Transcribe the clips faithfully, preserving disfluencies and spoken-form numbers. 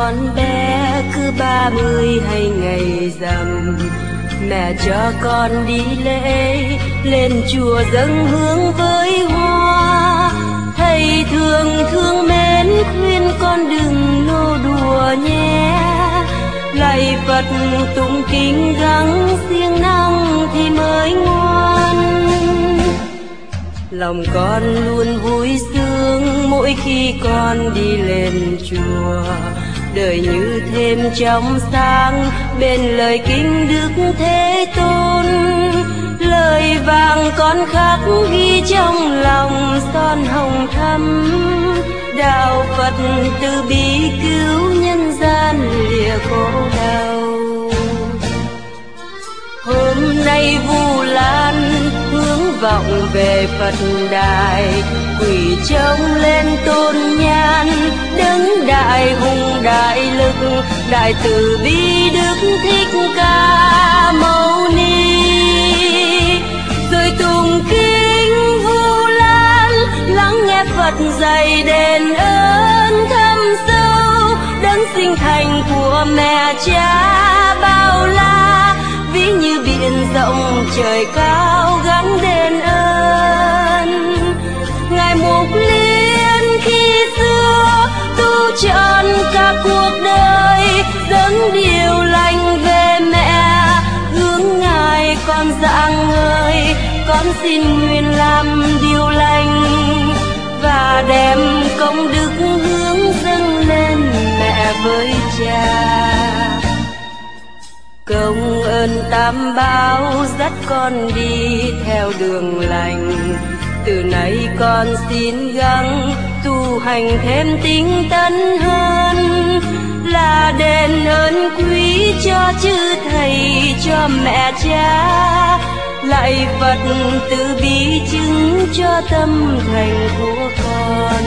còn bé cứ ba mươi hay ngày rằm, mẹ cho con đi lễ lên chùa dâng hương với hoa. Thầy thường thương mến khuyên con đừng nô đùa nhé, lạy Phật tụng kinh gắng siêng năng thì mới ngoan. Lòng con luôn vui sướng mỗi khi con đi lên chùa, đời như thêm trong sáng bên lời kinh Đức Thế Tôn. Lời vàng con khắc ghi trong lòng son hồng thắm, đạo Phật từ bi cứu nhân gian lìa khổ đau. Hôm nay Vu Lan hướng vọng về Phật đài, quỳ trông lên tôn nhan đấng đại hùng đại lực, đại từ bi Đức Thích Ca Mâu Ni. Rồi tụng kinh Vu Lan lắng nghe Phật dạy đền ơn thâm sâu, đấng sinh thành của mẹ cha bao la, ví như biển rộng trời cao gắng đền ơn. Ngài Mục Liên khi xưa tu trọn cả cuộc đời, dâng điều lành về mẹ, hướng Ngài con rạng ngời, con xin nguyện làm điều lành và đem công đức hướng dâng lên mẹ với cha. Công ơn Tam Bảo dắt con đi theo đường lành, từ nay con xin gắng tu hành thêm tinh tấn hơn, là đền ơn quý cho chư thầy cho mẹ cha, lạy Phật từ bi chứng cho tâm thành của con.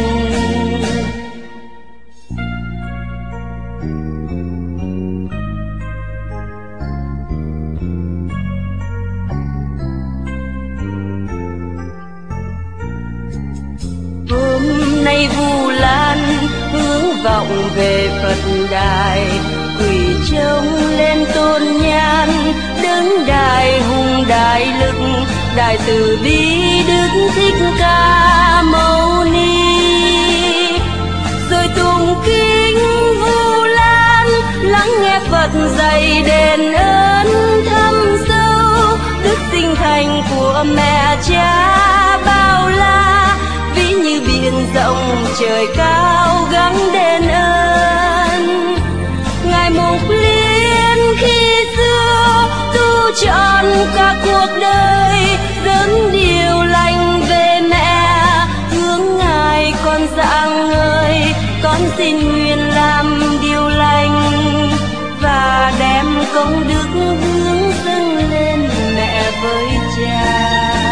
Hôm nay Vu Lan hướng vọng về Phật đài, quỳ trông lên tôn nhan đấng đại hùng đại lực, đại từ bi Đức Thích Ca Mâu Ni. Rồi tụng kinh Vu Lan lắng nghe Phật dạy đền ơn thâm sâu, đức sinh thành của mẹ cha bao la, ví như biển rộng trời cao gắng đền ơn. Ngài Mục Liên khi xưa tu trọn cả cuộc đời, dâng điều lành về mẹ, hướng Ngài con rạng ngời, con xin nguyện làm điều lành và đem công đức hướng dâng lên mẹ với cha.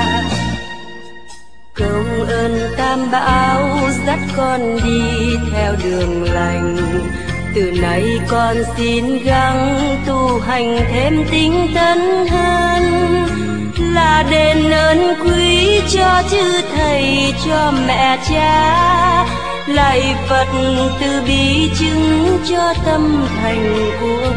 Công ơn Tam Bảo dắt con đi theo đường lành, từ nay con xin gắng tu hành thêm tinh tấn hơn, là đền ơn quý cho chư thầy cho mẹ cha, lạy Phật từ bi chứng cho tâm thành của